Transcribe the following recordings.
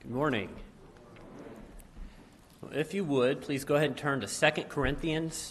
Good morning. If you would, please go ahead and turn to 2 Corinthians.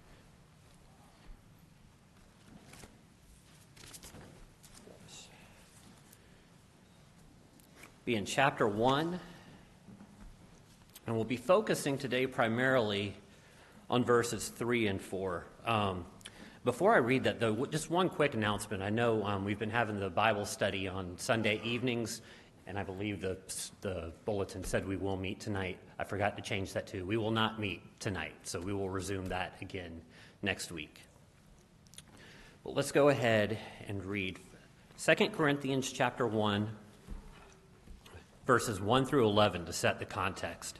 Be in chapter 1, and we'll be focusing today primarily on verses 3 and 4. Before I read that, though, just one quick announcement. I know we've been having the Bible study on Sunday evenings, and I believe the bulletin said we will meet tonight. I forgot to change that too. We will not meet tonight, so we will resume that again next week. But let's go ahead and read 2 Corinthians chapter 1, verses 1 through 11 to set the context.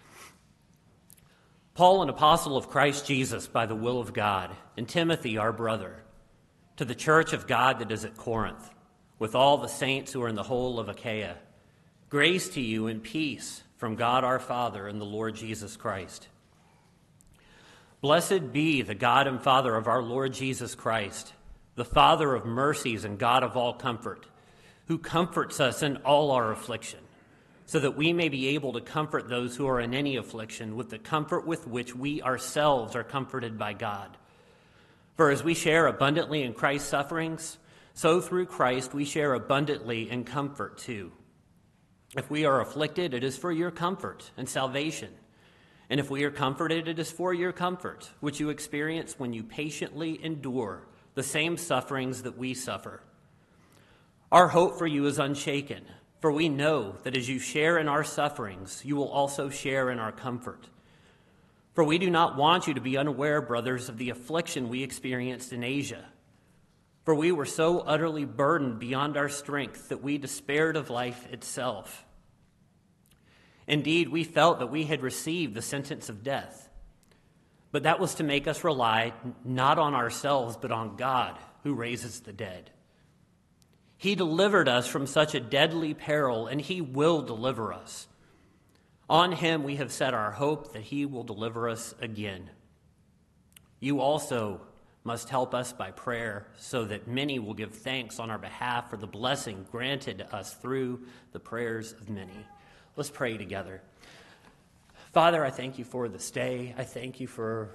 Paul, an apostle of Christ Jesus by the will of God, and Timothy, our brother, to the church of God that is at Corinth, with all the saints who are in the whole of Achaia, grace to you and peace from God our Father and the Lord Jesus Christ. Blessed be the God and Father of our Lord Jesus Christ, the Father of mercies and God of all comfort, who comforts us in all our affliction, so that we may be able to comfort those who are in any affliction with the comfort with which we ourselves are comforted by God. For as we share abundantly in Christ's sufferings, so through Christ we share abundantly in comfort too. If we are afflicted, it is for your comfort and salvation. And if we are comforted, it is for your comfort, which you experience when you patiently endure the same sufferings that we suffer. Our hope for you is unshaken, for we know that as you share in our sufferings, you will also share in our comfort. For we do not want you to be unaware, brothers, of the affliction we experienced in Asia. For we were so utterly burdened beyond our strength that we despaired of life itself. Indeed, we felt that we had received the sentence of death. But that was to make us rely not on ourselves, but on God, who raises the dead. He delivered us from such a deadly peril, and he will deliver us. On him we have set our hope that he will deliver us again. You also must help us by prayer, so that many will give thanks on our behalf for the blessing granted to us through the prayers of many. Let's pray together. Father, I thank you for this day. I thank you for,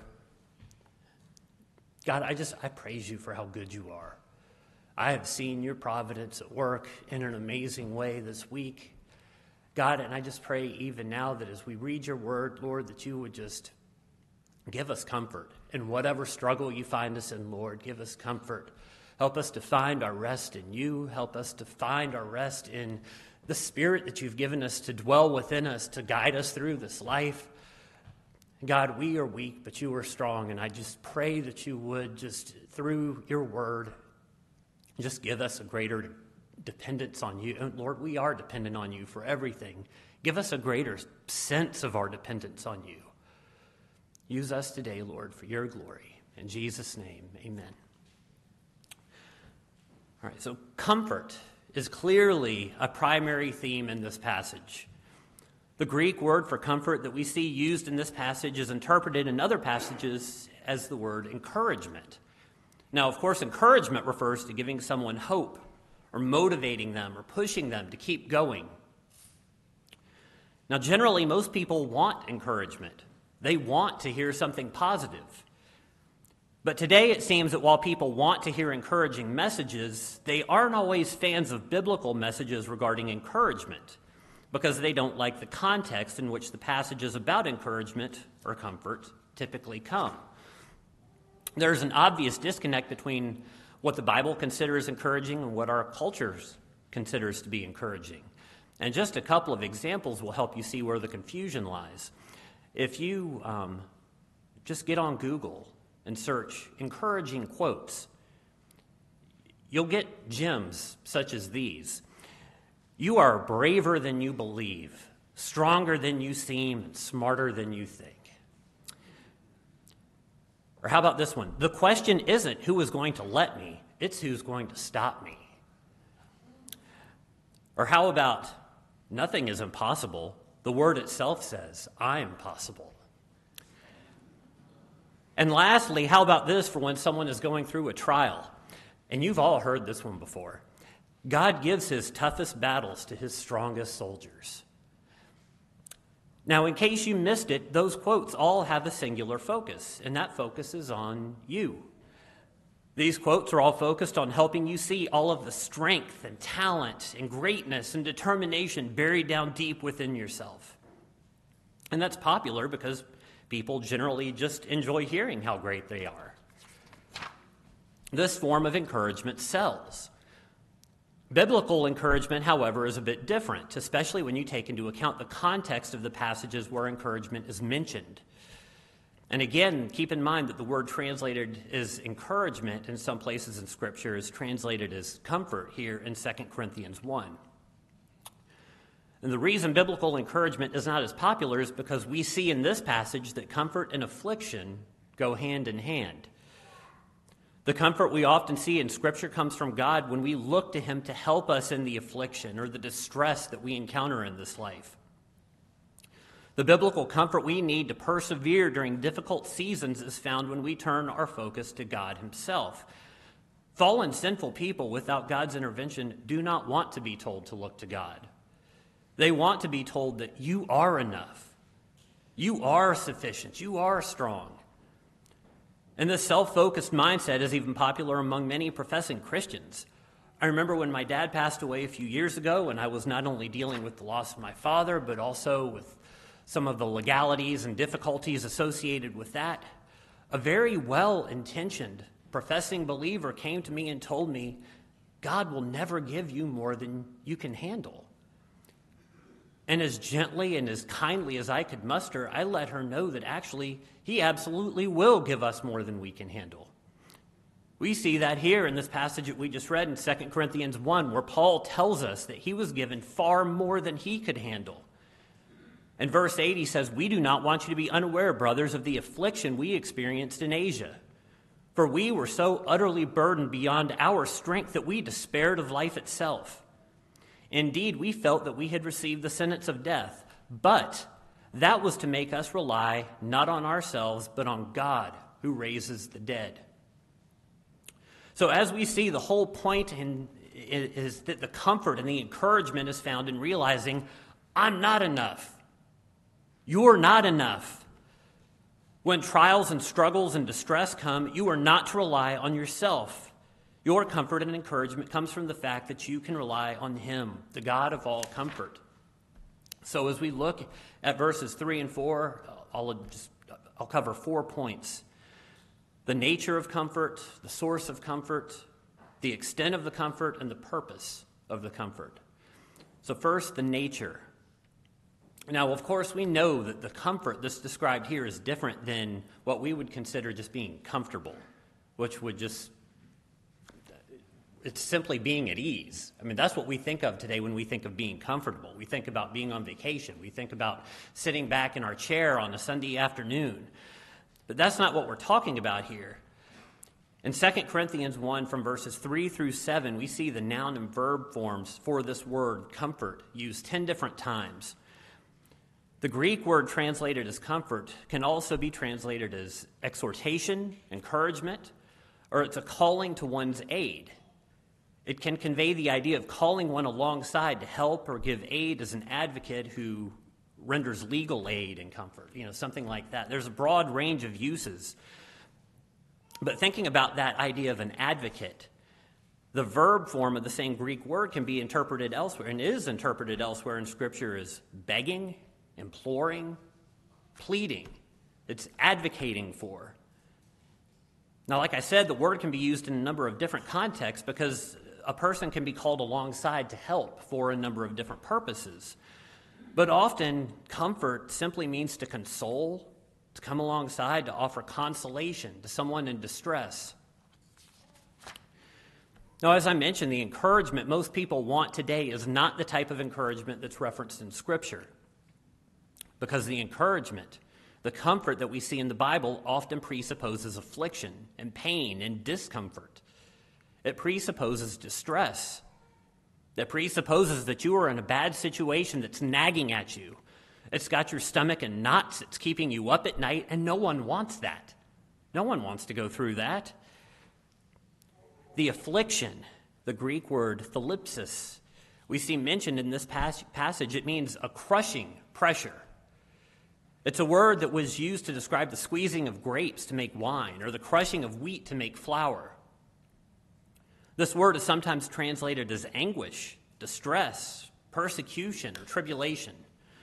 God, I praise you for how good you are. I have seen your providence at work in an amazing way this week. God, and I just pray even now that as we read your word, Lord, that you would just give us comfort in whatever struggle you find us in, Lord. Give us comfort. Help us to find our rest in you. Help us to find our rest in the Spirit that you've given us to dwell within us, to guide us through this life. God, we are weak, but you are strong, and I just pray that you would just, through your word, just give us a greater dependence on you. And Lord, we are dependent on you for everything. Give us a greater sense of our dependence on you. Use us today, Lord, for your glory. In Jesus' name, amen. All right, so comfort is clearly a primary theme in this passage. The Greek word for comfort that we see used in this passage is interpreted in other passages as the word encouragement. Now, of course, encouragement refers to giving someone hope or motivating them or pushing them to keep going. Now, generally, most people want encouragement. They want to hear something positive. But today it seems that while people want to hear encouraging messages, they aren't always fans of biblical messages regarding encouragement because they don't like the context in which the passages about encouragement or comfort typically come. There's an obvious disconnect between what the Bible considers encouraging and what our culture considers to be encouraging. And just a couple of examples will help you see where the confusion lies. If you just get on Google and search encouraging quotes, you'll get gems such as these. You are braver than you believe, stronger than you seem, and smarter than you think. Or how about this one? The question isn't who is going to let me, it's who's going to stop me. Or how about nothing is impossible? The word itself says, I am possible. And lastly, how about this for when someone is going through a trial? And you've all heard this one before. God gives his toughest battles to his strongest soldiers. Now, in case you missed it, those quotes all have a singular focus, and that focus is on you. These quotes are all focused on helping you see all of the strength and talent and greatness and determination buried down deep within yourself. And that's popular because people generally just enjoy hearing how great they are. This form of encouragement sells. Biblical encouragement, however, is a bit different, especially when you take into account the context of the passages where encouragement is mentioned. And again, keep in mind that the word translated as encouragement in some places in Scripture is translated as comfort here in 2 Corinthians 1. And the reason biblical encouragement is not as popular is because we see in this passage that comfort and affliction go hand in hand. The comfort we often see in Scripture comes from God when we look to Him to help us in the affliction or the distress that we encounter in this life. The biblical comfort we need to persevere during difficult seasons is found when we turn our focus to God Himself. Fallen, sinful people without God's intervention do not want to be told to look to God. They want to be told that you are enough. You are sufficient. You are strong. And this self-focused mindset is even popular among many professing Christians. I remember when my dad passed away a few years ago, and I was not only dealing with the loss of my father, but also with some of the legalities and difficulties associated with that. A very well-intentioned professing believer came to me and told me, God will never give you more than you can handle. And as gently and as kindly as I could muster, I let her know that actually He absolutely will give us more than we can handle. We see that here in this passage that we just read in 2 Corinthians 1, where Paul tells us that he was given far more than he could handle. In verse 8, he says, "We do not want you to be unaware, brothers, of the affliction we experienced in Asia. For we were so utterly burdened beyond our strength that we despaired of life itself. Indeed, we felt that we had received the sentence of death, but that was to make us rely not on ourselves, but on God, who raises the dead." So as we see, the whole point is that the comfort and the encouragement is found in realizing, I'm not enough. You're not enough. When trials and struggles and distress come, you are not to rely on yourself. Your comfort and encouragement comes from the fact that you can rely on Him, the God of all comfort. So as we look at verses 3 and 4, I'll cover 4 points. The nature of comfort, the source of comfort, the extent of the comfort, and the purpose of the comfort. So first, the nature. Now, of course, we know that the comfort that's described here is different than what we would consider just being comfortable, which would just, it's simply being at ease. I mean, that's what we think of today when we think of being comfortable. We think about being on vacation. We think about sitting back in our chair on a Sunday afternoon. But that's not what we're talking about here. In 2 Corinthians 1, from verses 3 through 7, we see the noun and verb forms for this word, comfort, used 10 different times. The Greek word translated as comfort can also be translated as exhortation, encouragement, or it's a calling to one's aid. It can convey the idea of calling one alongside to help or give aid as an advocate who renders legal aid and comfort, something like that. There's a broad range of uses. But thinking about that idea of an advocate, the verb form of the same Greek word can be interpreted elsewhere, and is interpreted elsewhere in Scripture as begging, imploring, pleading. It's advocating for. Now, like I said, the word can be used in a number of different contexts because a person can be called alongside to help for a number of different purposes. But often, comfort simply means to console, to come alongside, to offer consolation to someone in distress. Now, as I mentioned, the encouragement most people want today is not the type of encouragement that's referenced in Scripture. Because the encouragement, the comfort that we see in the Bible often presupposes affliction and pain and discomfort. It presupposes distress. It presupposes that you are in a bad situation that's nagging at you. It's got your stomach in knots. It's keeping you up at night, and no one wants that. No one wants to go through that. The affliction, the Greek word thlipsis, we see mentioned in this passage. It means a crushing pressure. It's a word that was used to describe the squeezing of grapes to make wine or the crushing of wheat to make flour. This word is sometimes translated as anguish, distress, persecution, or tribulation.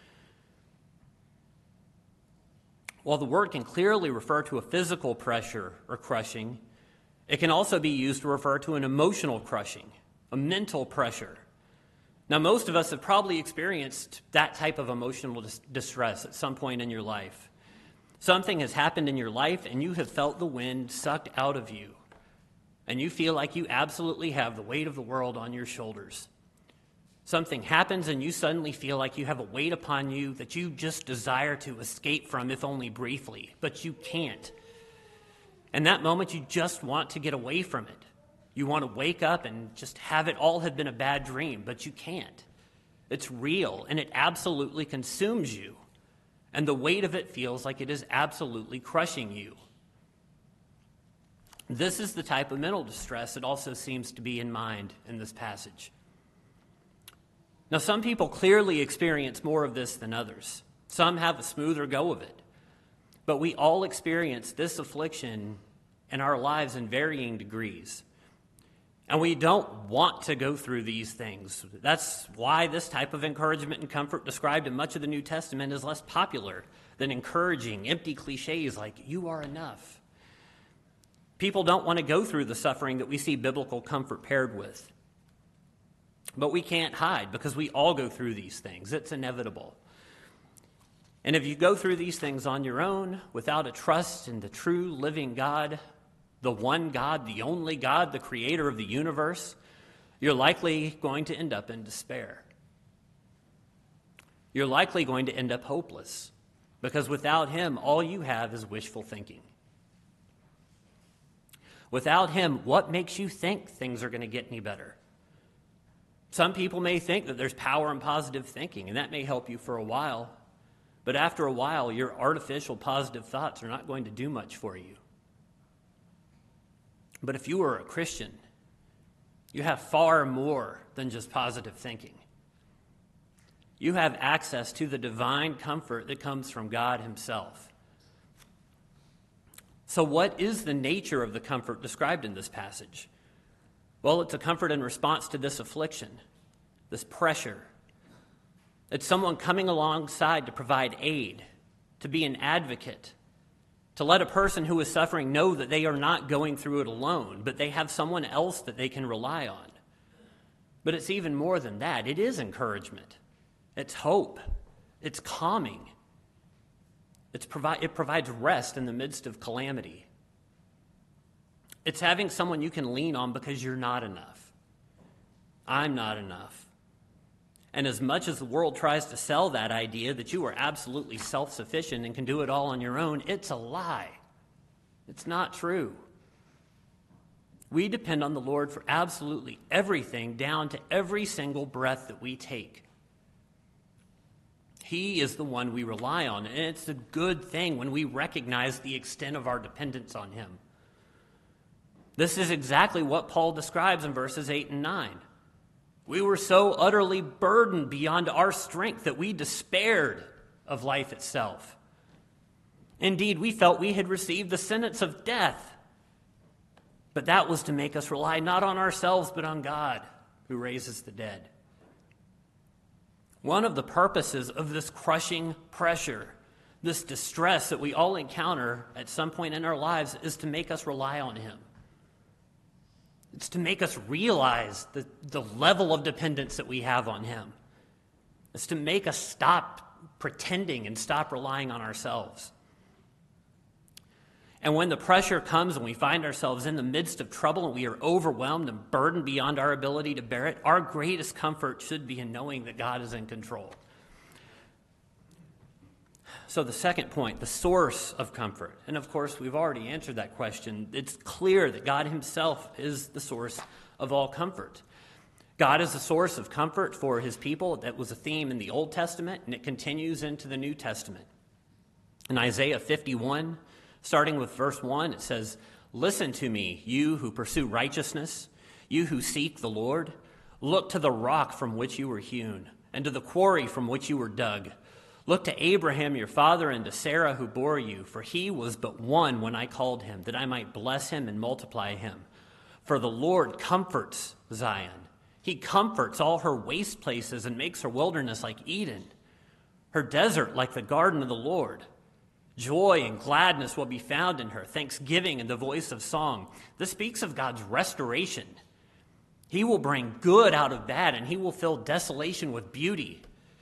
While the word can clearly refer to a physical pressure or crushing, it can also be used to refer to an emotional crushing, a mental pressure. Now, most of us have probably experienced that type of emotional distress at some point in your life. Something has happened in your life and you have felt the wind sucked out of you, and you feel like you absolutely have the weight of the world on your shoulders. Something happens and you suddenly feel like you have a weight upon you that you just desire to escape from, if only briefly, but you can't. In that moment, you just want to get away from it. You want to wake up and just have it all have been a bad dream, but you can't. It's real, and it absolutely consumes you. And the weight of it feels like it is absolutely crushing you. This is the type of mental distress that also seems to be in mind in this passage. Now, some people clearly experience more of this than others. Some have a smoother go of it. But we all experience this affliction in our lives in varying degrees. And we don't want to go through these things. That's why this type of encouragement and comfort described in much of the New Testament is less popular than encouraging, empty cliches like, you are enough. People don't want to go through the suffering that we see biblical comfort paired with. But we can't hide because we all go through these things. It's inevitable. And if you go through these things on your own, without a trust in the true living God, the one God, the only God, the creator of the universe, you're likely going to end up in despair. You're likely going to end up hopeless because without him, all you have is wishful thinking. Without him, what makes you think things are going to get any better? Some people may think that there's power in positive thinking, and that may help you for a while. But after a while, your artificial positive thoughts are not going to do much for you. But if you are a Christian, you have far more than just positive thinking. You have access to the divine comfort that comes from God himself. So what is the nature of the comfort described in this passage? Well, it's a comfort in response to this affliction, this pressure. It's someone coming alongside to provide aid, to be an advocate, to let a person who is suffering know that they are not going through it alone, but they have someone else that they can rely on. But it's even more than that. It is encouragement. It's hope. It's calming. It provides rest in the midst of calamity. It's having someone you can lean on because you're not enough. I'm not enough. And as much as the world tries to sell that idea that you are absolutely self-sufficient and can do it all on your own, it's a lie. It's not true. We depend on the Lord for absolutely everything, down to every single breath that we take. He is the one we rely on, and it's a good thing when we recognize the extent of our dependence on him. This is exactly what Paul describes in verses 8 and 9. We were so utterly burdened beyond our strength that we despaired of life itself. Indeed, we felt we had received the sentence of death. But that was to make us rely not on ourselves, but on God, who raises the dead. One of the purposes of this crushing pressure, this distress that we all encounter at some point in our lives, is to make us rely on him. It's to make us realize the level of dependence that we have on him. It's to make us stop pretending and stop relying on ourselves. And when the pressure comes and we find ourselves in the midst of trouble and we are overwhelmed and burdened beyond our ability to bear it, our greatest comfort should be in knowing that God is in control. So the second point, the source of comfort. And of course, we've already answered that question. It's clear that God himself is the source of all comfort. God is the source of comfort for his people. That was a theme in the Old Testament, and it continues into the New Testament. In Isaiah 51, starting with verse 1, it says, "Listen to me, you who pursue righteousness, you who seek the Lord. Look to the rock from which you were hewn, and to the quarry from which you were dug. Look to Abraham your father and to Sarah who bore you, for he was but one when I called him, that I might bless him and multiply him. For the Lord comforts Zion. He comforts all her waste places and makes her wilderness like Eden, her desert like the garden of the Lord. Joy and gladness will be found in her, thanksgiving and the voice of song. This speaks of God's restoration. He will bring good out of bad, and he will fill desolation with beauty.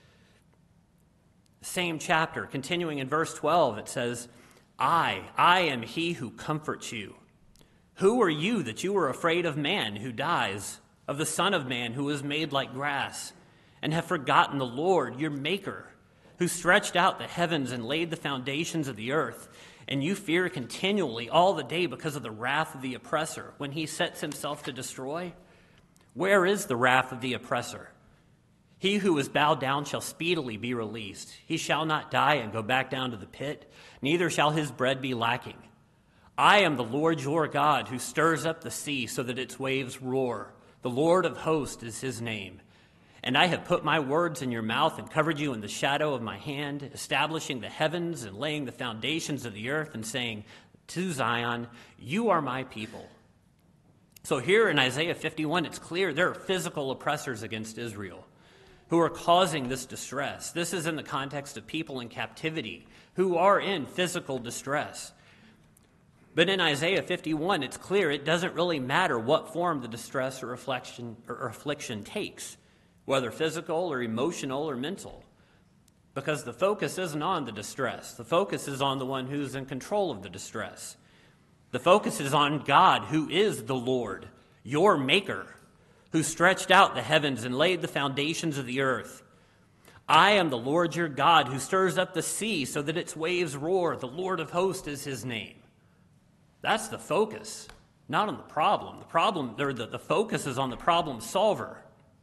Same chapter, continuing in verse 12, it says, I am he who comforts you. Who are you that you are afraid of man who dies, of the Son of Man who is made like grass, and have forgotten the Lord, your Maker, who stretched out the heavens and laid the foundations of the earth, and you fear continually all the day because of the wrath of the oppressor, when he sets himself to destroy? Where is the wrath of the oppressor? He who is bowed down shall speedily be released. He shall not die and go back down to the pit, neither shall his bread be lacking. I am the Lord your God, who stirs up the sea so that its waves roar. The Lord of hosts is his name. And I have put my words in your mouth and covered you in the shadow of my hand, establishing the heavens and laying the foundations of the earth, and saying to Zion, you are my people. So here in Isaiah 51, it's clear there are physical oppressors against Israel who are causing this distress. This is in the context of people in captivity who are in physical distress. But in Isaiah 51, it's clear it doesn't really matter what form the distress or affliction takes, whether physical or emotional or mental, because the focus isn't on the distress. The focus is on the one who's in control of the distress. The focus is on God, who is the Lord, your Maker, who stretched out the heavens and laid the foundations of the earth. I am the Lord your God, who stirs up the sea so that its waves roar. The Lord of hosts is his name. That's the focus, not on the problem. The focus is on the problem solver.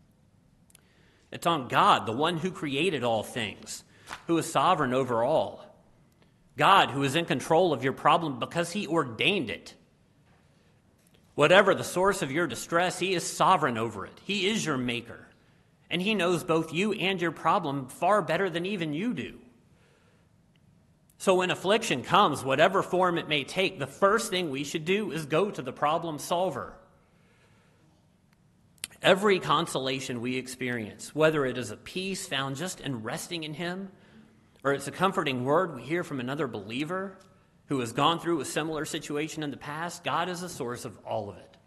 It's on God, the one who created all things, who is sovereign over all. God, who is in control of your problem because he ordained it. Whatever the source of your distress, he is sovereign over it. He is your maker. And he knows both you and your problem far better than even you do. So when affliction comes, whatever form it may take, the first thing we should do is go to the problem solver. Every consolation we experience, whether it is a peace found just in resting in him, or it's a comforting word we hear from another believer who has gone through a similar situation in the past, God is the source of all of it.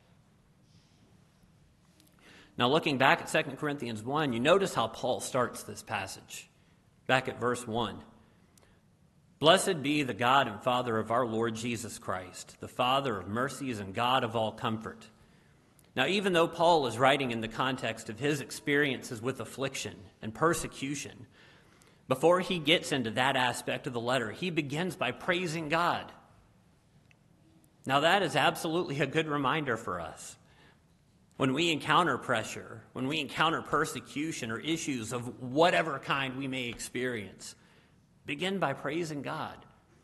Now, looking back at 2 Corinthians 1, you notice how Paul starts this passage. Back at verse 1. Blessed be the God and Father of our Lord Jesus Christ, the Father of mercies and God of all comfort. Now, even though Paul is writing in the context of his experiences with affliction and persecution, before he gets into that aspect of the letter, he begins by praising God. Now, that is absolutely a good reminder for us. When we encounter pressure, when we encounter persecution or issues of whatever kind we may experience, begin by praising God.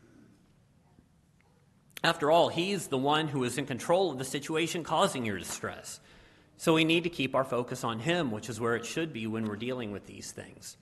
After all, he's the one who is in control of the situation causing your distress. So we need to keep our focus on him, which is where it should be when we're dealing with these things.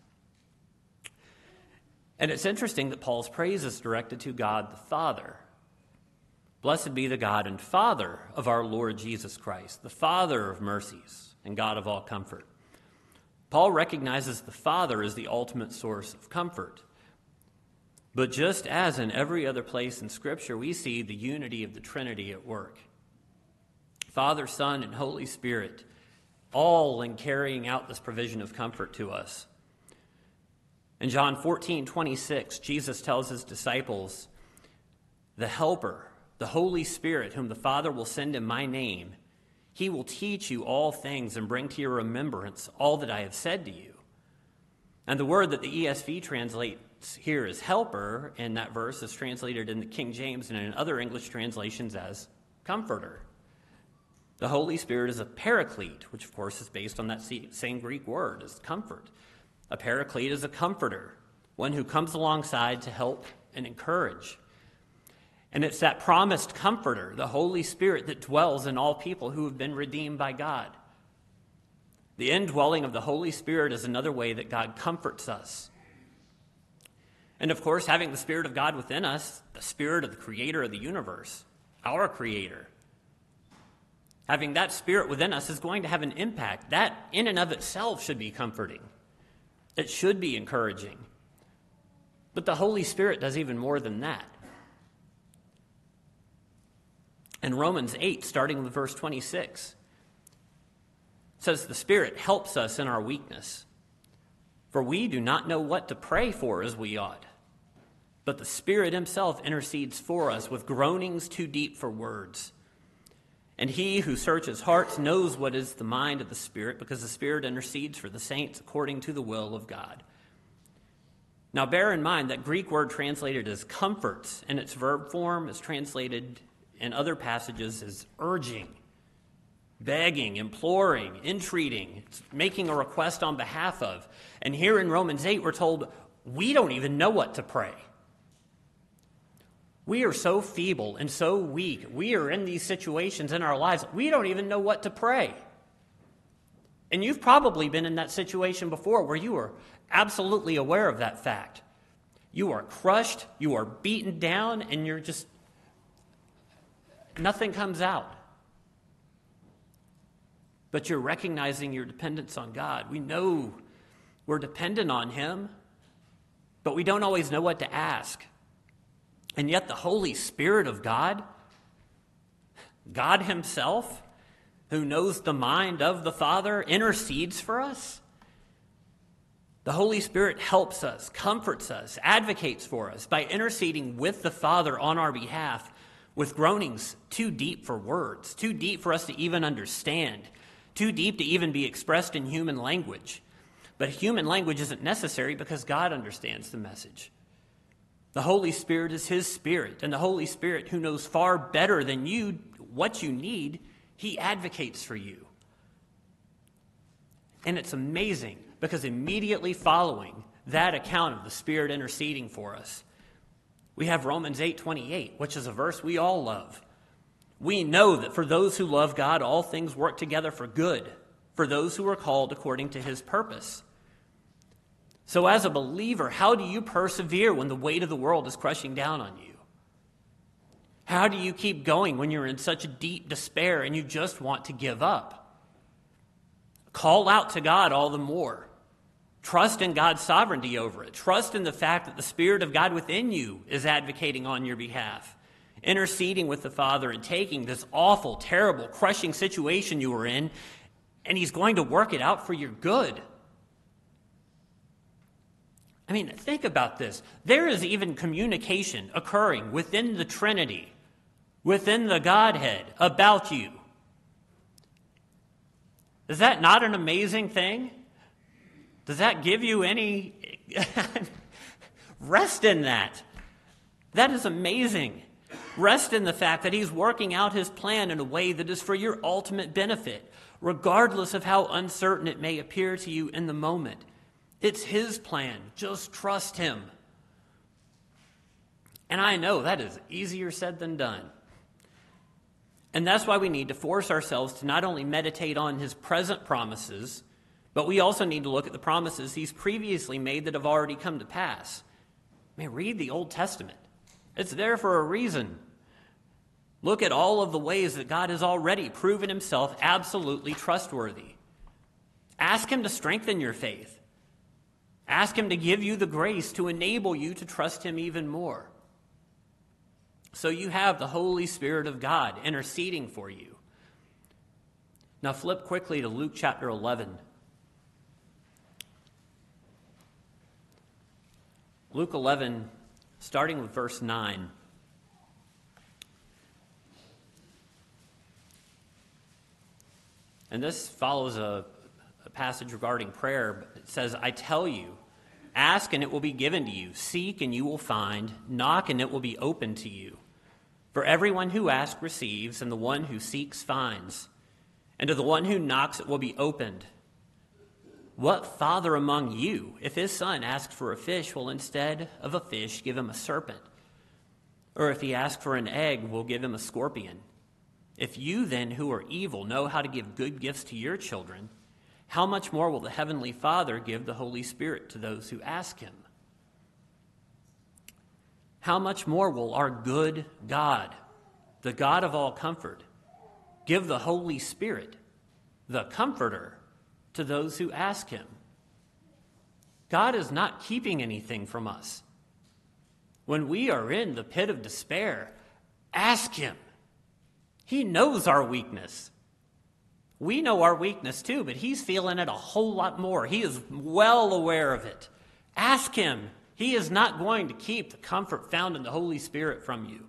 And it's interesting that Paul's praise is directed to God the Father. Blessed be the God and Father of our Lord Jesus Christ, the Father of mercies and God of all comfort. Paul recognizes the Father as the ultimate source of comfort. But just as in every other place in Scripture, we see the unity of the Trinity at work. Father, Son, and Holy Spirit, all in carrying out this provision of comfort to us. In John 14:26, Jesus tells his disciples, the Helper, the Holy Spirit, whom the Father will send in my name, he will teach you all things and bring to your remembrance all that I have said to you. And the word that the ESV translates here as helper in that verse is translated in the King James and in other English translations as comforter. The Holy Spirit is a paraclete, which of course is based on that same Greek word as comfort. A paraclete is a comforter, one who comes alongside to help and encourage. And it's that promised comforter, the Holy Spirit, that dwells in all people who have been redeemed by God. The indwelling of the Holy Spirit is another way that God comforts us. And of course, having the Spirit of God within us, the Spirit of the Creator of the universe, our Creator, having that Spirit within us is going to have an impact. That in and of itself should be comforting. It should be encouraging. But the Holy Spirit does even more than that. In Romans 8, starting with verse 26, it says, "The Spirit helps us in our weakness, for we do not know what to pray for as we ought. But the Spirit himself intercedes for us with groanings too deep for words. And he who searches hearts knows what is the mind of the Spirit, because the Spirit intercedes for the saints according to the will of God." Now bear in mind that Greek word translated as comforts in its verb form is translated in other passages as urging, begging, imploring, entreating, making a request on behalf of. And here in Romans 8, we're told we don't even know what to pray. We are so feeble and so weak. We are in these situations in our lives. We don't even know what to pray. And you've probably been in that situation before where you are absolutely aware of that fact. You are crushed, you are beaten down, and you're just, nothing comes out. But you're recognizing your dependence on God. We know we're dependent on him, but we don't always know what to ask. And yet the Holy Spirit of God, God himself, who knows the mind of the Father, intercedes for us. The Holy Spirit helps us, comforts us, advocates for us by interceding with the Father on our behalf with groanings too deep for words, too deep for us to even understand, too deep to even be expressed in human language. But human language isn't necessary because God understands the message. The Holy Spirit is his Spirit, and the Holy Spirit, who knows far better than you what you need, he advocates for you. And it's amazing because immediately following that account of the Spirit interceding for us, we have Romans 8:28, which is a verse we all love. We know that for those who love God, all things work together for good, for those who are called according to his purpose. So as a believer, how do you persevere when the weight of the world is crushing down on you? How do you keep going when you're in such a deep despair and you just want to give up? Call out to God all the more. Trust in God's sovereignty over it. Trust in the fact that the Spirit of God within you is advocating on your behalf, interceding with the Father and taking this awful, terrible, crushing situation you were in, and he's going to work it out for your good. I mean, think about this. There is even communication occurring within the Trinity, within the Godhead, about you. Is that not an amazing thing? Does that give you any rest in that? That is amazing. Rest in the fact that he's working out his plan in a way that is for your ultimate benefit, regardless of how uncertain it may appear to you in the moment. It's his plan. Just trust him. And I know that is easier said than done. And that's why we need to force ourselves to not only meditate on his present promises, but we also need to look at the promises he's previously made that have already come to pass. I mean, read the Old Testament. It's there for a reason. Look at all of the ways that God has already proven himself absolutely trustworthy. Ask him to strengthen your faith. Ask him to give you the grace to enable you to trust him even more. So you have the Holy Spirit of God interceding for you. Now flip quickly to Luke chapter 11. Luke 11, starting with verse 9. And this follows a passage regarding prayer. It says, "I tell you, ask and it will be given to you. Seek and you will find. Knock and it will be opened to you. For everyone who asks receives, and the one who seeks finds. And to the one who knocks it will be opened. What father among you, if his son asks for a fish, will instead of a fish give him a serpent? Or if he asks for an egg, will give him a scorpion? If you then, who are evil, know how to give good gifts to your children, how much more will the Heavenly Father give the Holy Spirit to those who ask him?" how much more will our good God, the God of all comfort, give the Holy Spirit, the Comforter, to those who ask him? God is not keeping anything from us. When we are in the pit of despair, ask him. He knows our weakness. We know our weakness too, but he's feeling it a whole lot more. He is well aware of it. Ask him. He is not going to keep the comfort found in the Holy Spirit from you.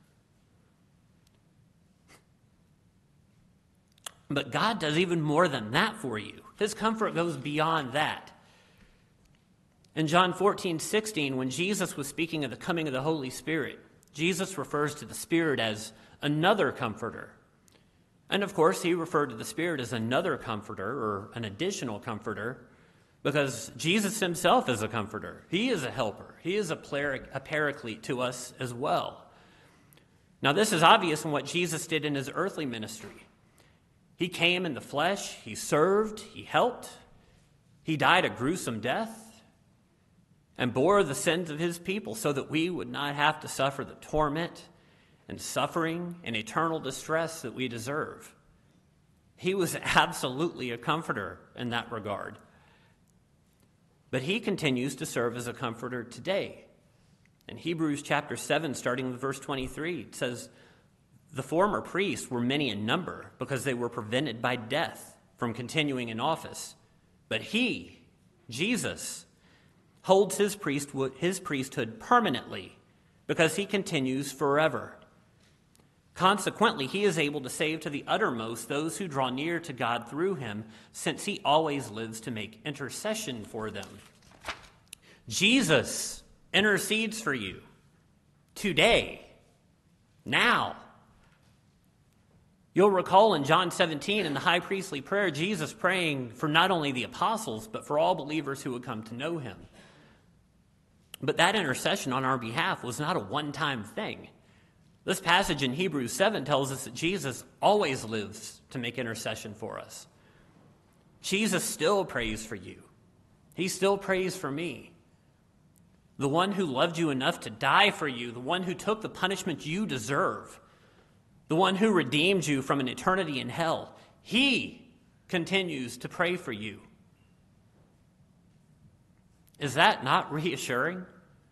But God does even more than that for you. His comfort goes beyond that. In John 14:16, when Jesus was speaking of the coming of the Holy Spirit, Jesus refers to the Spirit as another comforter. And of course, he referred to the Spirit as another comforter or an additional comforter because Jesus himself is a comforter. He is a helper. He is a paraclete to us as well. Now, this is obvious in what Jesus did in his earthly ministry. He came in the flesh, he served, he helped, he died a gruesome death, and bore the sins of his people so that we would not have to suffer the torment and suffering and eternal distress that we deserve. He was absolutely a comforter in that regard. But he continues to serve as a comforter today. In Hebrews chapter 7, starting with verse 23, it says, "The former priests were many in number because they were prevented by death from continuing in office. But he, Jesus, holds his priesthood permanently because he continues forever. Consequently, he is able to save to the uttermost those who draw near to God through him, since he always lives to make intercession for them." Jesus intercedes for you today, now. You'll recall in John 17 in the high priestly prayer, Jesus praying for not only the apostles, but for all believers who would come to know him. But that intercession on our behalf was not a one-time thing. This passage in Hebrews 7 tells us that Jesus always lives to make intercession for us. Jesus still prays for you. He still prays for me. The one who loved you enough to die for you, the one who took the punishment you deserve, the one who redeemed you from an eternity in hell, he continues to pray for you. Is that not reassuring?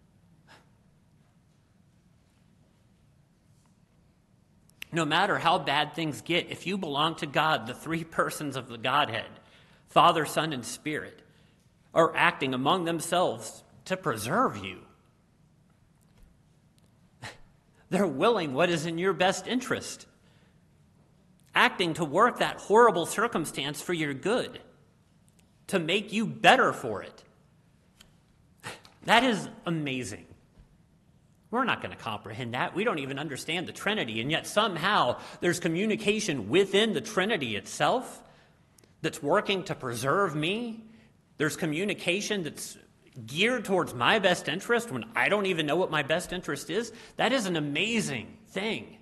No matter how bad things get, if you belong to God, the three persons of the Godhead, Father, Son, and Spirit, are acting among themselves to preserve you. They're willing what is in your best interest, acting to work that horrible circumstance for your good, to make you better for it. That is amazing. We're not going to comprehend that. We don't even understand the Trinity, and yet somehow there's communication within the Trinity itself that's working to preserve me. There's communication that's geared towards my best interest when I don't even know what my best interest is. That is an amazing thing.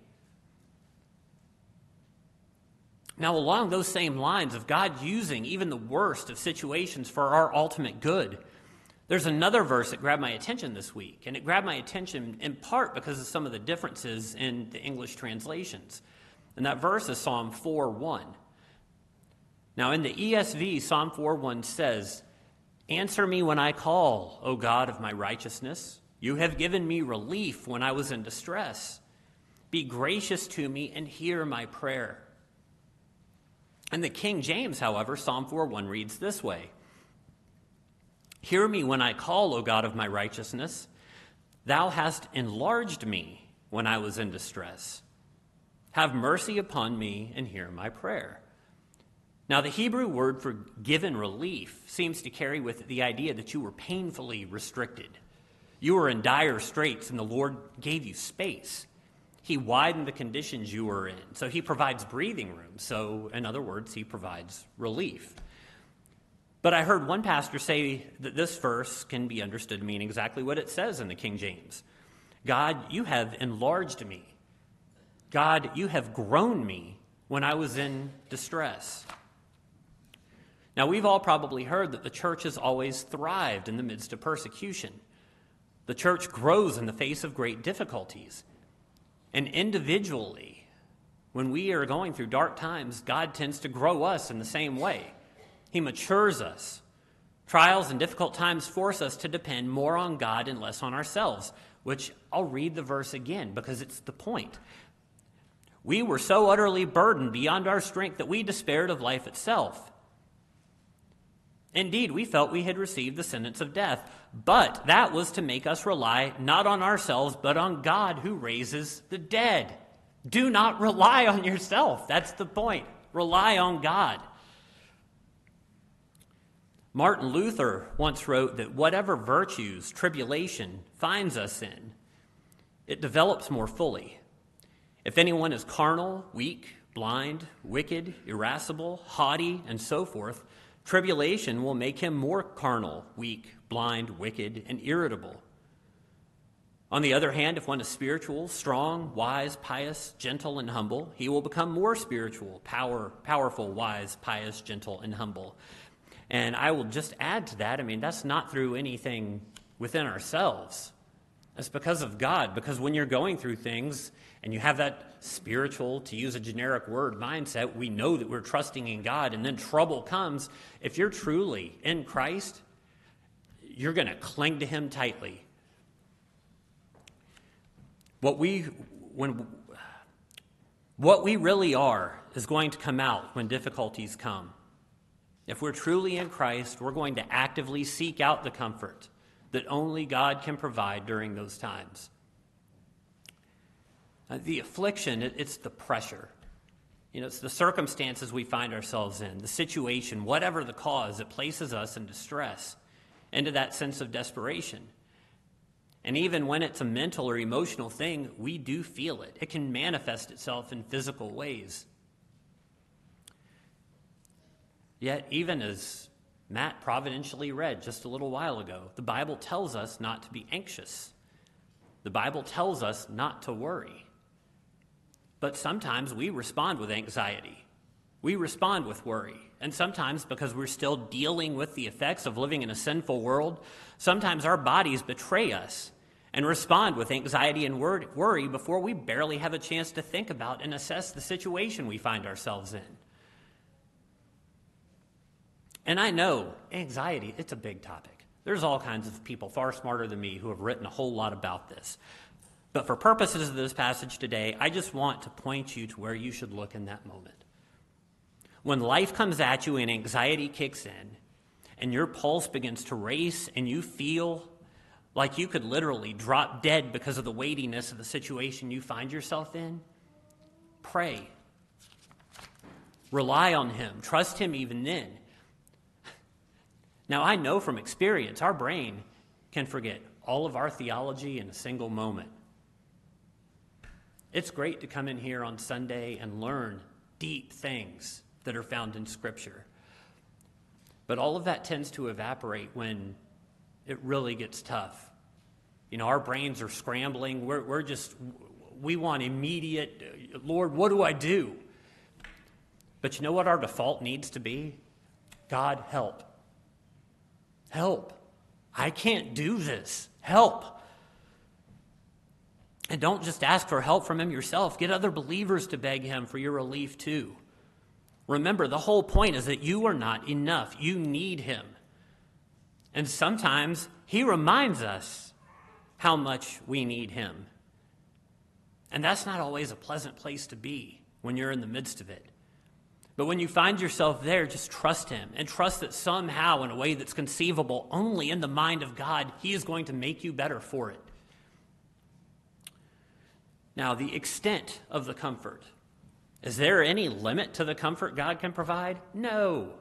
Now, along those same lines of God using even the worst of situations for our ultimate good, there's another verse that grabbed my attention this week, and it grabbed my attention in part because of some of the differences in the English translations. And that verse is Psalm 4:1. Now, in the ESV, Psalm 4:1 says, "Answer me when I call, O God of my righteousness. You have given me relief when I was in distress. Be gracious to me and hear my prayer." In the King James, however, Psalm 4:1 reads this way, "Hear me when I call, O God of my righteousness. Thou hast enlarged me when I was in distress. Have mercy upon me and hear my prayer." Now, the Hebrew word for given relief seems to carry with it the idea that you were painfully restricted. You were in dire straits, and the Lord gave you space. He widened the conditions you were in. So he provides breathing room. So, in other words, he provides relief. But I heard one pastor say that this verse can be understood to mean exactly what it says in the King James. God, you have enlarged me. God, you have grown me when I was in distress. Now, we've all probably heard that the church has always thrived in the midst of persecution. The church grows in the face of great difficulties. And individually, when we are going through dark times, God tends to grow us in the same way. He matures us. Trials and difficult times force us to depend more on God and less on ourselves, which I'll read the verse again because it's the point. We were so utterly burdened beyond our strength that we despaired of life itself. Indeed, we felt we had received the sentence of death, but that was to make us rely not on ourselves, but on God who raises the dead. Do not rely on yourself. That's the point. Rely on God. Martin Luther once wrote that whatever virtues tribulation finds us in, it develops more fully. If anyone is carnal, weak, blind, wicked, irascible, haughty, and so forth, tribulation will make him more carnal, weak, blind, wicked, and irritable. On the other hand, if one is spiritual, strong, wise, pious, gentle, and humble, he will become more spiritual, powerful, wise, pious, gentle, and humble. And I will just add to that, that's not through anything within ourselves. It's because of God, because when you're going through things and you have that spiritual, to use a generic word, mindset, we know that we're trusting in God, and then trouble comes. If you're truly in Christ, you're going to cling to him tightly. What we really are is going to come out when difficulties come. If we're truly in Christ, we're going to actively seek out the comfort that only God can provide during those times. The affliction, it's the pressure. It's the circumstances we find ourselves in, the situation, whatever the cause, it places us in distress, into that sense of desperation. And even when it's a mental or emotional thing, we do feel it. It can manifest itself in physical ways. Yet, even as Matt providentially read just a little while ago, the Bible tells us not to be anxious. The Bible tells us not to worry. But sometimes we respond with anxiety. We respond with worry. And sometimes, because we're still dealing with the effects of living in a sinful world, sometimes our bodies betray us and respond with anxiety and worry before we barely have a chance to think about and assess the situation we find ourselves in. And I know anxiety, it's a big topic. There's all kinds of people far smarter than me who have written a whole lot about this. But for purposes of this passage today, I just want to point you to where you should look in that moment. When life comes at you and anxiety kicks in, and your pulse begins to race, and you feel like you could literally drop dead because of the weightiness of the situation you find yourself in, pray. Rely on him. Trust him even then. Now, I know from experience, our brain can forget all of our theology in a single moment. It's great to come in here on Sunday and learn deep things that are found in Scripture. But all of that tends to evaporate when it really gets tough. Our brains are scrambling. We want immediate, Lord, what do I do? But you know what our default needs to be? God, help. Help. I can't do this. Help. And don't just ask for help from him yourself. Get other believers to beg him for your relief too. Remember, the whole point is that you are not enough. You need him. And sometimes he reminds us how much we need him. And that's not always a pleasant place to be when you're in the midst of it. But when you find yourself there, just trust him and trust that somehow, in a way that's conceivable only in the mind of God, he is going to make you better for it. Now, the extent of the comfort. Is there any limit to the comfort God can provide? No.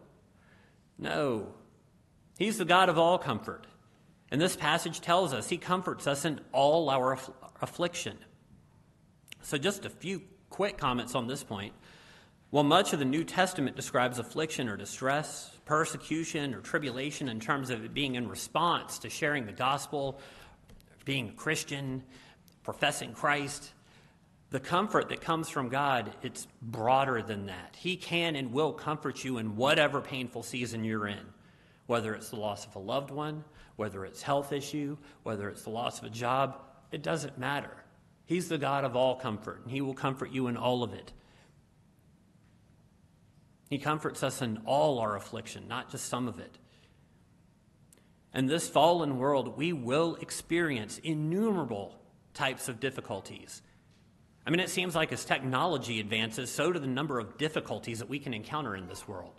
He's the God of all comfort. And this passage tells us he comforts us in all our affliction. So just a few quick comments on this point. While much of the New Testament describes affliction or distress, persecution or tribulation in terms of it being in response to sharing the gospel, being a Christian, professing Christ, the comfort that comes from God, it's broader than that. He can and will comfort you in whatever painful season you're in, whether it's the loss of a loved one, whether it's health issue, whether it's the loss of a job, it doesn't matter. He's the God of all comfort, and he will comfort you in all of it. He comforts us in all our affliction, not just some of it. In this fallen world, we will experience innumerable types of difficulties. I mean, it seems like as technology advances, so do the number of difficulties that we can encounter in this world.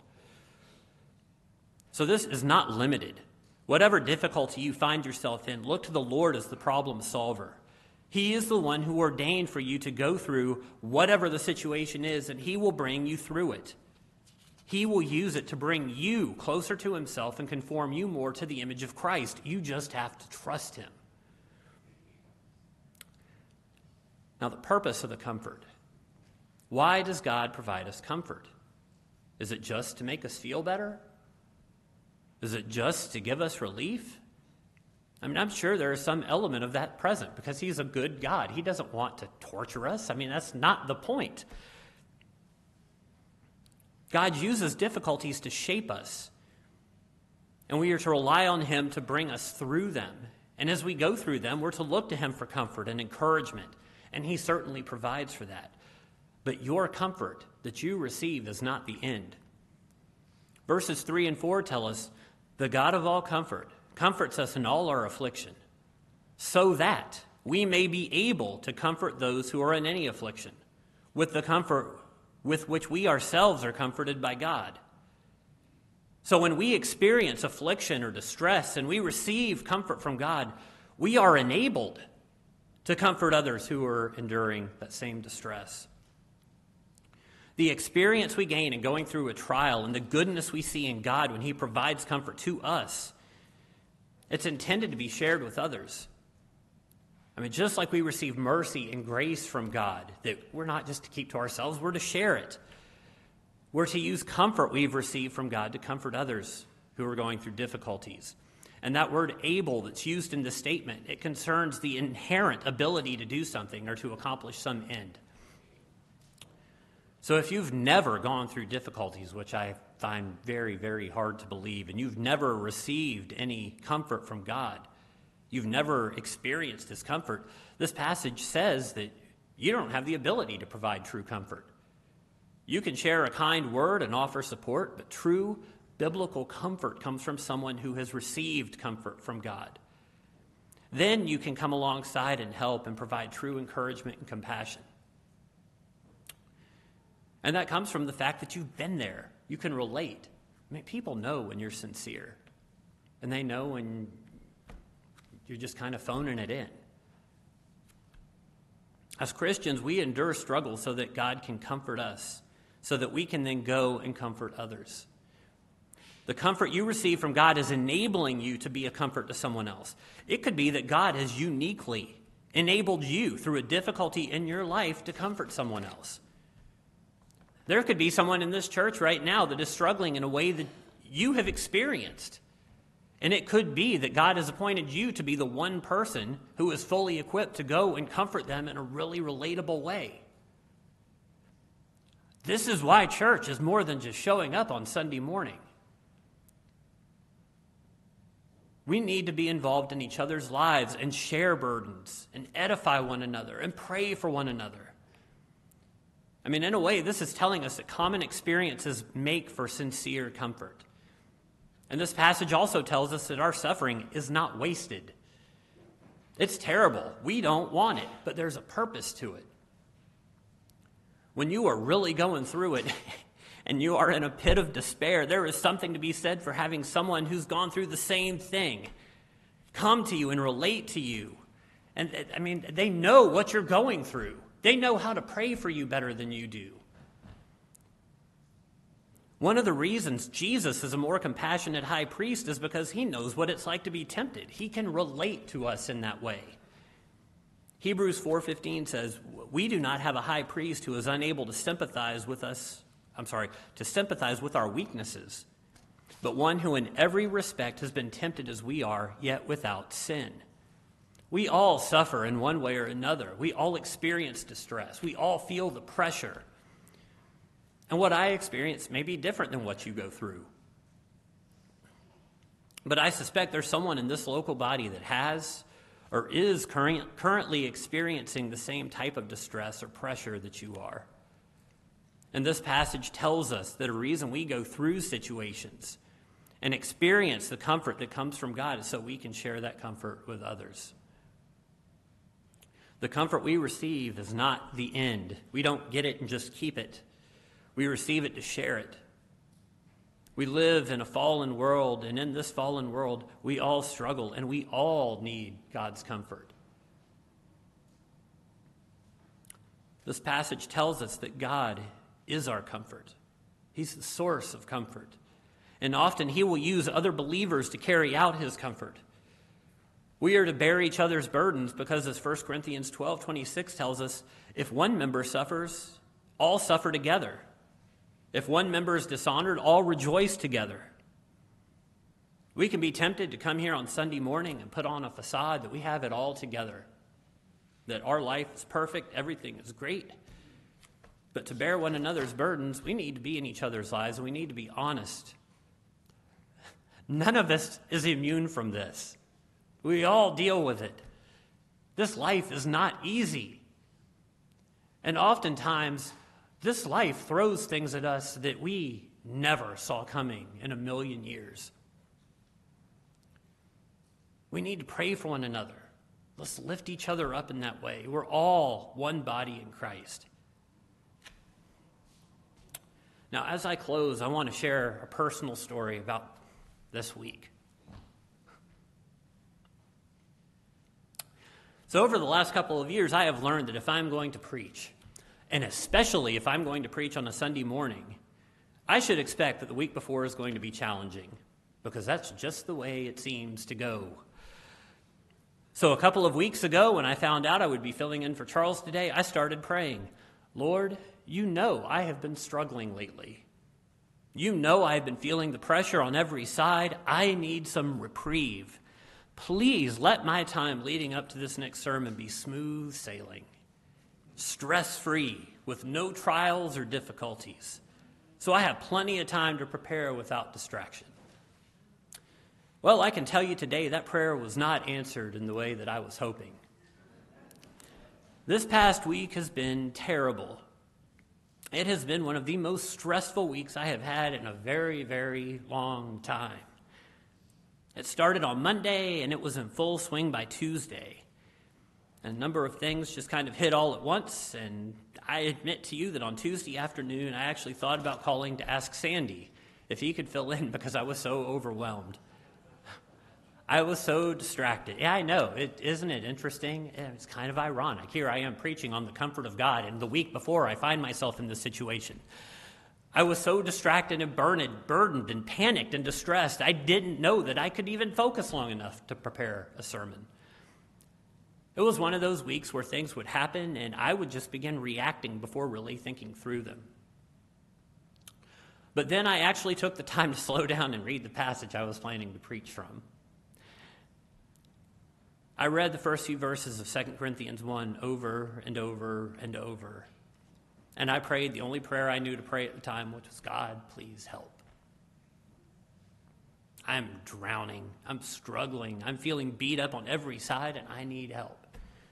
So this is not limited. Whatever difficulty you find yourself in, look to the Lord as the problem solver. He is the one who ordained for you to go through whatever the situation is, and he will bring you through it. He will use it to bring you closer to himself and conform you more to the image of Christ. You just have to trust him. Now, the purpose of the comfort. Why does God provide us comfort? Is it just to make us feel better? Is it just to give us relief? I mean, I'm sure there is some element of that present because he's a good God. He doesn't want to torture us. I mean, that's not the point. God uses difficulties to shape us, and we are to rely on him to bring us through them. And as we go through them, we're to look to him for comfort and encouragement, and he certainly provides for that. But your comfort that you receive is not the end. Verses 3 and 4 tell us, the God of all comfort comforts us in all our affliction, so that we may be able to comfort those who are in any affliction, with the comfort with which we ourselves are comforted by God. So when we experience affliction or distress and we receive comfort from God, we are enabled to comfort others who are enduring that same distress. The experience we gain in going through a trial and the goodness we see in God when he provides comfort to us, it's intended to be shared with others. I mean, just like we receive mercy and grace from God, that we're not just to keep to ourselves, we're to share it. We're to use comfort we've received from God to comfort others who are going through difficulties. And that word able that's used in this statement, it concerns the inherent ability to do something or to accomplish some end. So if you've never gone through difficulties, which I find very, very hard to believe, and you've never received any comfort from God, you've never experienced his comfort, this passage says that you don't have the ability to provide true comfort. You can share a kind word and offer support, but true biblical comfort comes from someone who has received comfort from God. Then you can come alongside and help and provide true encouragement and compassion. And that comes from the fact that you've been there. You can relate. I mean, people know when you're sincere, and they know when you're just kind of phoning it in. As Christians, we endure struggle so that God can comfort us, so that we can then go and comfort others. The comfort you receive from God is enabling you to be a comfort to someone else. It could be that God has uniquely enabled you through a difficulty in your life to comfort someone else. There could be someone in this church right now that is struggling in a way that you have experienced. And it could be that God has appointed you to be the one person who is fully equipped to go and comfort them in a really relatable way. This is why church is more than just showing up on Sunday morning. We need to be involved in each other's lives and share burdens and edify one another and pray for one another. I mean, in a way, this is telling us that common experiences make for sincere comfort. And this passage also tells us that our suffering is not wasted. It's terrible. We don't want it, but there's a purpose to it. When you are really going through it and you are in a pit of despair, there is something to be said for having someone who's gone through the same thing come to you and relate to you. And I mean, they know what you're going through. They know how to pray for you better than you do. One of the reasons Jesus is a more compassionate high priest is because he knows what it's like to be tempted. He can relate to us in that way. Hebrews 4:15 says, "We do not have a high priest who is unable to sympathize with our weaknesses, but one who in every respect has been tempted as we are, yet without sin." We all suffer in one way or another. We all experience distress. We all feel the pressure. And what I experience may be different than what you go through. But I suspect there's someone in this local body that has or is currently experiencing the same type of distress or pressure that you are. And this passage tells us that a reason we go through situations and experience the comfort that comes from God is so we can share that comfort with others. The comfort we receive is not the end. We don't get it and just keep it. We receive it to share it. We live in a fallen world, and in this fallen world, we all struggle, and we all need God's comfort. This passage tells us that God is our comfort. He's the source of comfort. And often he will use other believers to carry out his comfort. We are to bear each other's burdens because, as 1 Corinthians 12:26 tells us, if one member suffers, all suffer together. If one member is dishonored, all rejoice together. We can be tempted to come here on Sunday morning and put on a facade that we have it all together, that our life is perfect, everything is great. But to bear one another's burdens, we need to be in each other's lives, and we need to be honest. None of us is immune from this. We all deal with it. This life is not easy. And oftentimes, this life throws things at us that we never saw coming in a million years. We need to pray for one another. Let's lift each other up in that way. We're all one body in Christ. Now, as I close, I want to share a personal story about this week. So over the last couple of years, I have learned that if I'm going to preach, and especially if I'm going to preach on a Sunday morning, I should expect that the week before is going to be challenging, because that's just the way it seems to go. So a couple of weeks ago, when I found out I would be filling in for Charles today, I started praying, Lord, you know I have been struggling lately. You know I have been feeling the pressure on every side. I need some reprieve. Please let my time leading up to this next sermon be smooth sailing, stress-free, with no trials or difficulties, so I have plenty of time to prepare without distraction. Well, I can tell you today that prayer was not answered in the way that I was hoping. This past week has been terrible. It has been one of the most stressful weeks I have had in a very, very long time. It started on Monday, and it was in full swing by Tuesday. A number of things just kind of hit all at once, and I admit to you that on Tuesday afternoon, I actually thought about calling to ask Sandy if he could fill in because I was so overwhelmed. I was so distracted. Yeah, I know. Isn't it interesting? It's kind of ironic. Here I am preaching on the comfort of God, and the week before I find myself in this situation. I was so distracted and burdened and panicked and distressed, I didn't know that I could even focus long enough to prepare a sermon. It was one of those weeks where things would happen, and I would just begin reacting before really thinking through them. But then I actually took the time to slow down and read the passage I was planning to preach from. I read the first few verses of 2 Corinthians 1 over and over and over. And I prayed the only prayer I knew to pray at the time, which was, God, please help. I'm drowning. I'm struggling. I'm feeling beat up on every side, and I need help.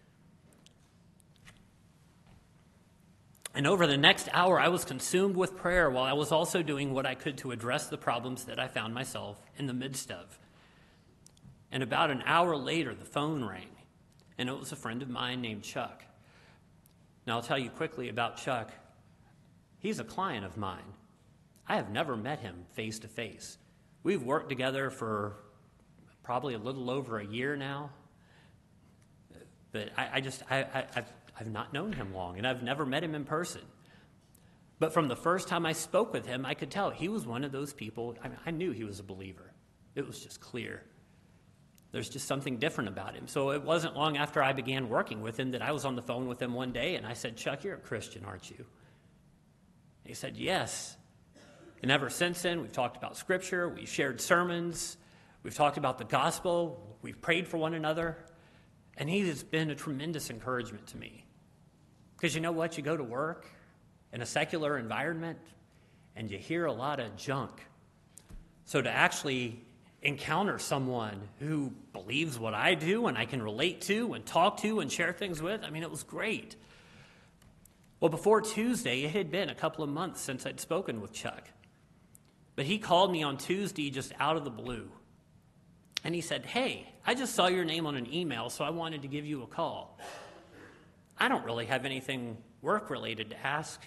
And over the next hour, I was consumed with prayer while I was also doing what I could to address the problems that I found myself in the midst of. And about an hour later, the phone rang, and it was a friend of mine named Chuck. Now, I'll tell you quickly about Chuck. He's a client of mine. I have never met him face to face. We've worked together for probably a little over a year now, but I've not known him long, and I've never met him in person. But from the first time I spoke with him, I could tell he was one of those people. I knew he was a believer. It was just clear. There's just something different about him. So it wasn't long after I began working with him that I was on the phone with him one day, and I said, Chuck, you're a Christian, aren't you? He said, yes. And ever since then, we've talked about Scripture, we've shared sermons, we've talked about the gospel, we've prayed for one another, and he has been a tremendous encouragement to me. Because you know what? You go to work in a secular environment, and you hear a lot of junk. So to actually encounter someone who believes what I do and I can relate to and talk to and share things with. I mean, it was great. Well, before Tuesday, it had been a couple of months since I'd spoken with Chuck. But he called me on Tuesday just out of the blue. And he said, "Hey, I just saw your name on an email, so I wanted to give you a call. I don't really have anything work-related to ask.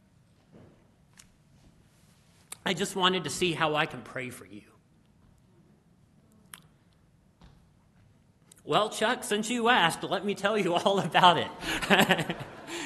I just wanted to see how I can pray for you." Well, Chuck, since you asked, let me tell you all about it.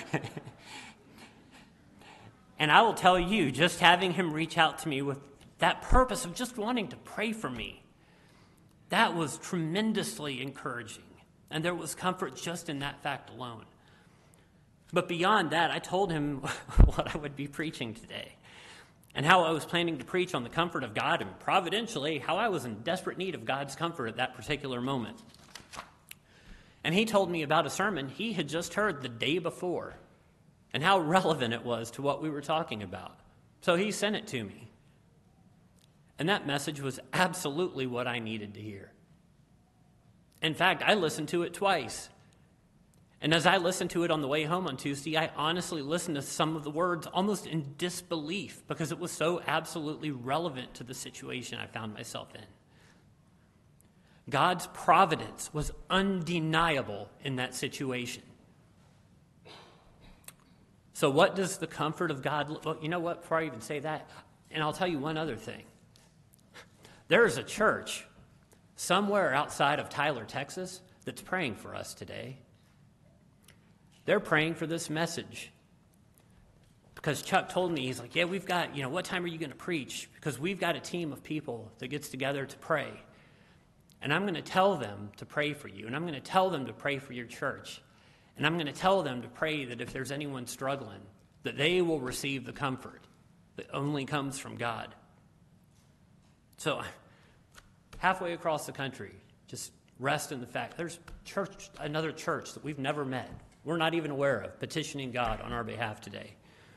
And I will tell you, just having him reach out to me with that purpose of just wanting to pray for me, that was tremendously encouraging. And there was comfort just in that fact alone. But beyond that, I told him what I would be preaching today and how I was planning to preach on the comfort of God, and providentially, how I was in desperate need of God's comfort at that particular moment. And he told me about a sermon he had just heard the day before and how relevant it was to what we were talking about. So he sent it to me. And that message was absolutely what I needed to hear. In fact, I listened to it twice. And as I listened to it on the way home on Tuesday, I honestly listened to some of the words almost in disbelief because it was so absolutely relevant to the situation I found myself in. God's providence was undeniable in that situation. So what does the comfort of God look? Well, you know what? Before I even say that, and I'll tell you one other thing. There is a church somewhere outside of Tyler, Texas, that's praying for us today. They're praying for this message. Because Chuck told me, he's like, "Yeah, we've got, what time are you going to preach? Because we've got a team of people that gets together to pray. And I'm going to tell them to pray for you. And I'm going to tell them to pray for your church. And I'm going to tell them to pray that if there's anyone struggling, that they will receive the comfort that only comes from God." So halfway across the country, just rest in the fact there's another church that we've never met, we're not even aware of, petitioning God on our behalf today.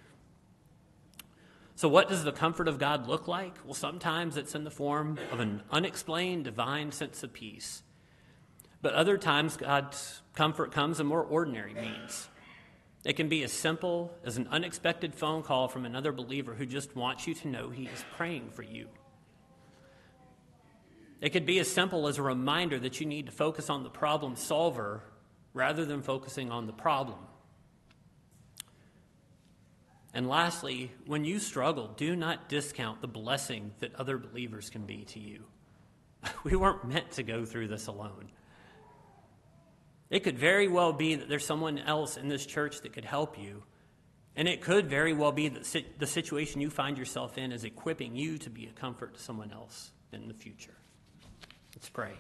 So what does the comfort of God look like? Well, sometimes it's in the form of an unexplained divine sense of peace. But other times, God's comfort comes in more ordinary means. It can be as simple as an unexpected phone call from another believer who just wants you to know he is praying for you. It could be as simple as a reminder that you need to focus on the problem solver rather than focusing on the problem. And lastly, when you struggle, do not discount the blessing that other believers can be to you. We weren't meant to go through this alone. It could very well be that there's someone else in this church that could help you. And it could very well be that the situation you find yourself in is equipping you to be a comfort to someone else in the future. Let's pray.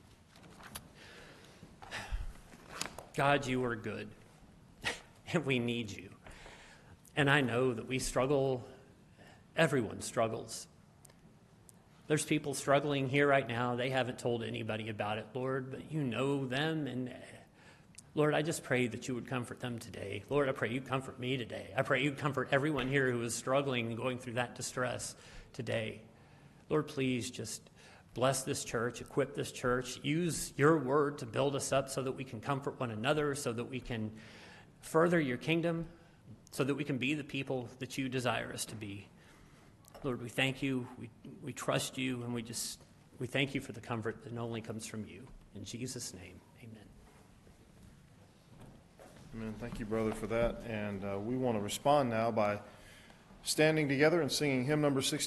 God, you are good, and we need you. And I know that we struggle. Everyone struggles. There's people struggling here right now. They haven't told anybody about it, Lord, but you know them. And Lord, I just pray that you would comfort them today. Lord, I pray you comfort me today. I pray you comfort everyone here who is struggling and going through that distress today. Lord, please just bless this church, equip this church, use your word to build us up so that we can comfort one another, so that we can further your kingdom, so that we can be the people that you desire us to be. Lord, we thank you, we trust you, and we thank you for the comfort that only comes from you. In Jesus' name, amen. Amen. Thank you, brother, for that. And we want to respond now by standing together and singing hymn number 16.